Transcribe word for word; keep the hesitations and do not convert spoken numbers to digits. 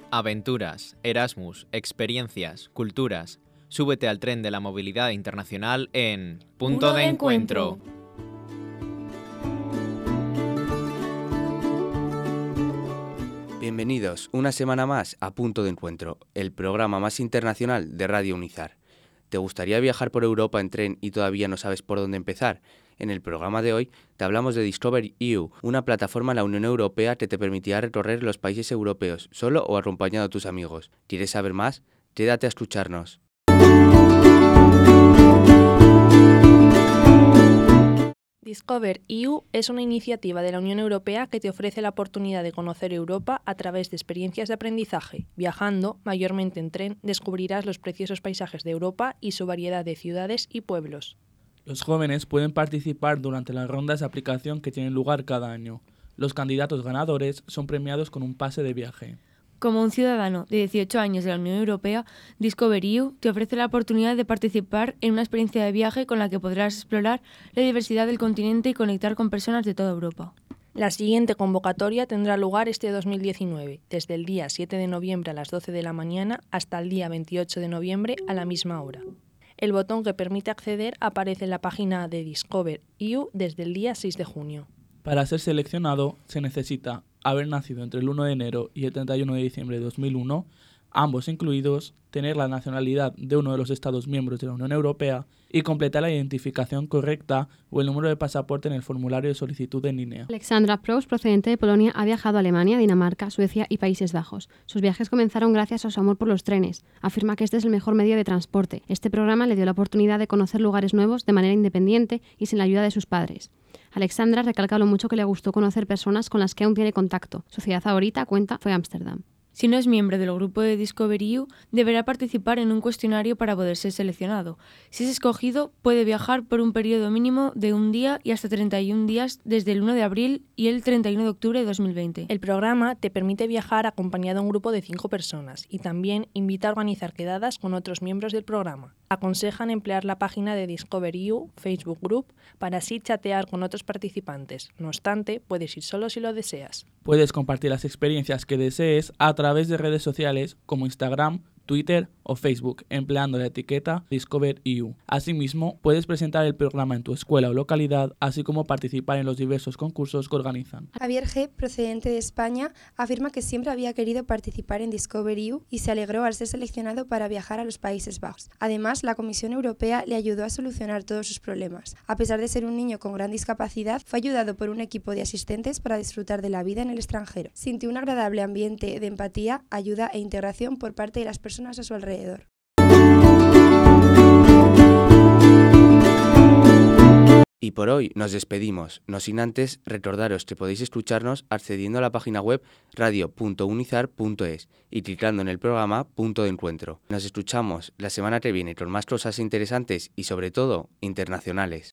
Aventuras, Erasmus, experiencias, culturas. Súbete al tren de la movilidad internacional en Punto, Punto de, de Encuentro. encuentro. Bienvenidos una semana más a Punto de Encuentro, el programa más internacional de Radio Unizar. ¿Te gustaría viajar por Europa en tren y todavía no sabes por dónde empezar? En el programa de hoy te hablamos de Discover E U, una plataforma en la Unión Europea que te permitirá recorrer los países europeos, solo o acompañado de tus amigos. ¿Quieres saber más? Quédate a escucharnos. Discover E U es una iniciativa de la Unión Europea que te ofrece la oportunidad de conocer Europa a través de experiencias de aprendizaje. Viajando, mayormente en tren, descubrirás los preciosos paisajes de Europa y su variedad de ciudades y pueblos. Los jóvenes pueden participar durante las rondas de aplicación que tienen lugar cada año. Los candidatos ganadores son premiados con un pase de viaje. Como un ciudadano de dieciocho años de la Unión Europea, Discover E U te ofrece la oportunidad de participar en una experiencia de viaje con la que podrás explorar la diversidad del continente y conectar con personas de toda Europa. La siguiente convocatoria tendrá lugar este dos mil diecinueve, desde el día siete de noviembre a las doce de la mañana hasta el día veintiocho de noviembre a la misma hora. El botón que permite acceder aparece en la página de Discover E U desde el día seis de junio. Para ser seleccionado se necesita haber nacido entre el uno de enero y el treinta y uno de diciembre de dos mil uno, ambos incluidos, tener la nacionalidad de uno de los Estados miembros de la Unión Europea y completar la identificación correcta o el número de pasaporte en el formulario de solicitud en línea. Alexandra Proust, procedente de Polonia, ha viajado a Alemania, Dinamarca, Suecia y Países Bajos. Sus viajes comenzaron gracias a su amor por los trenes. Afirma que este es el mejor medio de transporte. Este programa le dio la oportunidad de conocer lugares nuevos de manera independiente y sin la ayuda de sus padres. Alexandra recalca lo mucho que le gustó conocer personas con las que aún tiene contacto. Su ciudad favorita, cuenta, fue Ámsterdam. Si no es miembro del grupo de Discover E U, deberá participar en un cuestionario para poder ser seleccionado. Si es escogido, puede viajar por un periodo mínimo de un día y hasta treinta y un días desde el uno de abril y el treinta y uno de octubre de dos mil veinte. El programa te permite viajar acompañado de un grupo de cinco personas y también invita a organizar quedadas con otros miembros del programa. Aconsejan emplear la página de Discover E U Facebook Group para así chatear con otros participantes. No obstante, puedes ir solo si lo deseas. Puedes compartir las experiencias que desees a través de redes sociales como Instagram, Twitter o Facebook, empleando la etiqueta Discover E U. Asimismo, puedes presentar el programa en tu escuela o localidad, así como participar en los diversos concursos que organizan. Javier G., procedente de España, afirma que siempre había querido participar en Discover E U y se alegró al ser seleccionado para viajar a los Países Bajos. Además, la Comisión Europea le ayudó a solucionar todos sus problemas. A pesar de ser un niño con gran discapacidad, fue ayudado por un equipo de asistentes para disfrutar de la vida en el extranjero. Sintió un agradable ambiente de empatía, ayuda e integración por parte de las personas a su alrededor. Y por hoy nos despedimos, no sin antes recordaros que podéis escucharnos accediendo a la página web radio punto unizar punto es y clicando en el programa Punto de Encuentro. Nos escuchamos la semana que viene con más cosas interesantes y sobre todo internacionales.